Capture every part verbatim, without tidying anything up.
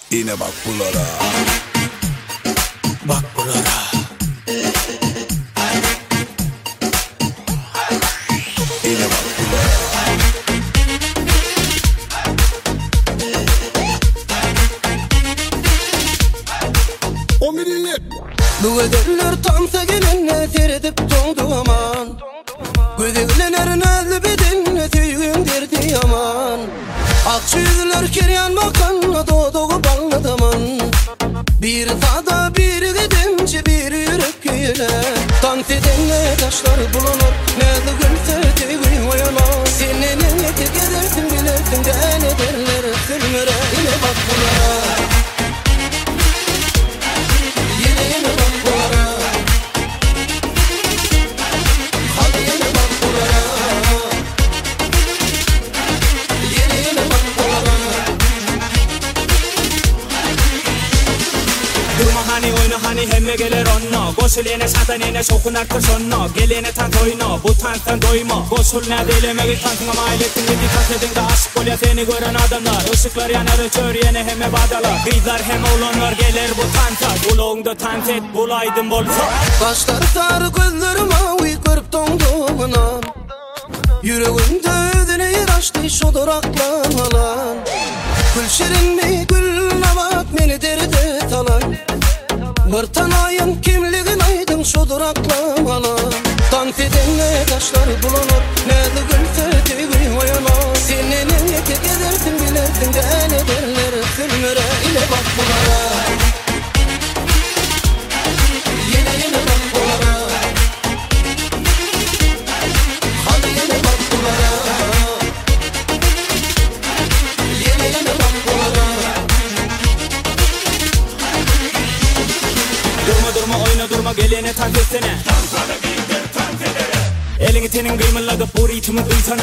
Yine bak bunlara. Bak bunlara. Yine bak bunlara. O millet. Bu edeller tam segeninle seredip doğdu aman. Gözevlenerin elli bedinle tüyün derdi yaman. Akçı yüzler keryan bakan doğduğu bağlı daman. Bir sağda bir gidince bir yürek güyle. Dans edenle taşlar bulunur nerede gülse tüyü oyanar. Senin niyeti gelirsin bilirsin de ne derler sürmüre. Yine bak bunlara. Hani oyna hani hemme gelir onno Gosul satan yine sokun arkır sonno Gelene tan toyno bu tanktan doyma Gosul ne deylemek tankına mailettin gibi takledinde aşık ol ya seni gören adamlar Işıklar yanar çör yine hemme badalar Kızlar hem olanlar gelir bu tanta Bulağında tant et bulaydın bolsa Başlar sarı gözlerim mavi görüp donduğumuna Yüreğimde ödene yer açtı şu duraklamalan Gül şirinli gül nabat beni derde talan Mırtan ayın kimliğin aydın şu duraklamalan Dans edenle taşlar bulunur nerede gülse tüyü oyanar Senin niyeti gelirsin bilirsin de ne derler sürmüre ile bak bunlara Yine yine bak bunlara Hadi yine bak bunlara Yine yine bak bunlara Durma durma oyna durma gelene tant etsene Elini tenin kıymalladı bu ritmi duysana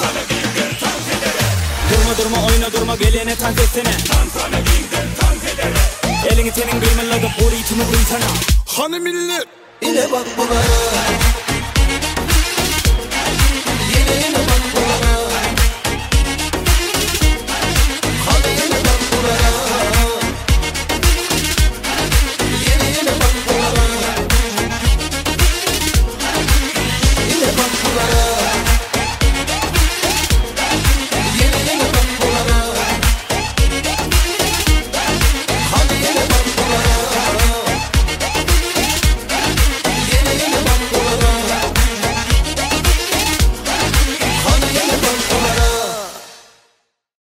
Durma durma oyna durma gelene tant etsene Elini tenin kıymalladı bu ritmi duysana Hani millet. Yine bak bunlara